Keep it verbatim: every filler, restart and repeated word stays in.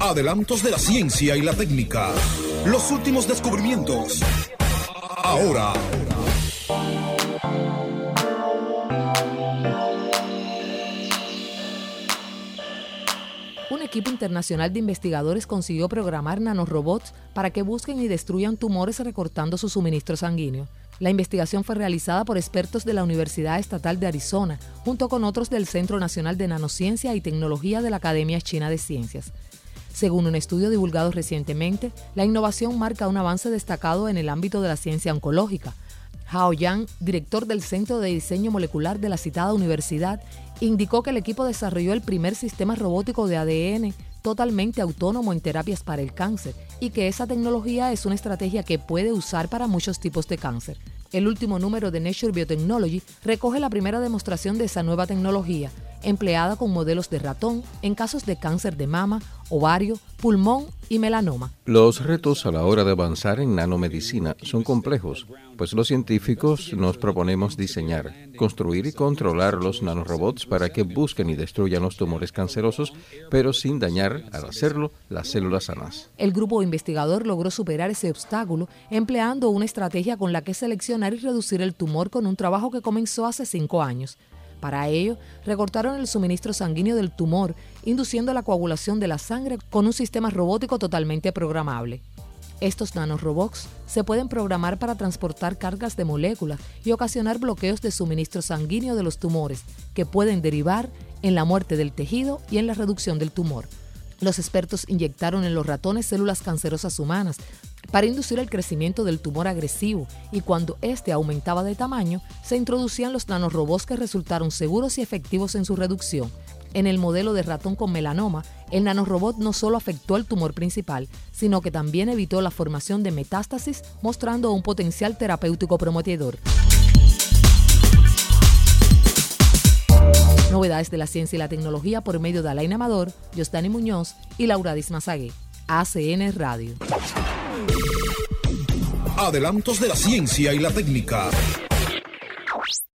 Adelantos de la ciencia y la técnica. Los últimos descubrimientos. Ahora. Un equipo internacional de investigadores consiguió programar nanorobots para que busquen y destruyan tumores recortando su suministro sanguíneo. La investigación fue realizada por expertos de la Universidad Estatal de Arizona, junto con otros del Centro Nacional de Nanociencia y Tecnología de la Academia China de Ciencias. Según un estudio divulgado recientemente, la innovación marca un avance destacado en el ámbito de la ciencia oncológica. Hao Yang, director del Centro de Diseño Molecular de la citada universidad, indicó que el equipo desarrolló el primer sistema robótico de A D N totalmente autónomo en terapias para el cáncer y que esa tecnología es una estrategia que puede usar para muchos tipos de cáncer. El último número de Nature Biotechnology recoge la primera demostración de esa nueva tecnología, empleada con modelos de ratón en casos de cáncer de mama, ovario, pulmón y melanoma. Los retos a la hora de avanzar en nanomedicina son complejos, pues los científicos nos proponemos diseñar, construir y controlar los nanorobots para que busquen y destruyan los tumores cancerosos, pero sin dañar, al hacerlo, las células sanas. El grupo investigador logró superar ese obstáculo empleando una estrategia con la que seleccionar y reducir el tumor con un trabajo que comenzó hace cinco años. Para ello, recortaron el suministro sanguíneo del tumor, induciendo la coagulación de la sangre con un sistema robótico totalmente programable. Estos nanorobots se pueden programar para transportar cargas de moléculas y ocasionar bloqueos de suministro sanguíneo de los tumores, que pueden derivar en la muerte del tejido y en la reducción del tumor. Los expertos inyectaron en los ratones células cancerosas humanas para inducir el crecimiento del tumor agresivo y cuando éste aumentaba de tamaño, se introducían los nanorobots que resultaron seguros y efectivos en su reducción. En el modelo de ratón con melanoma, el nanorobot no solo afectó el tumor principal, sino que también evitó la formación de metástasis, mostrando un potencial terapéutico prometedor. Novedades de la ciencia y la tecnología por medio de Alain Amador, Yosdani Muñoz y Laura Dismazagué. A C N Radio. Adelantos de la ciencia y la técnica.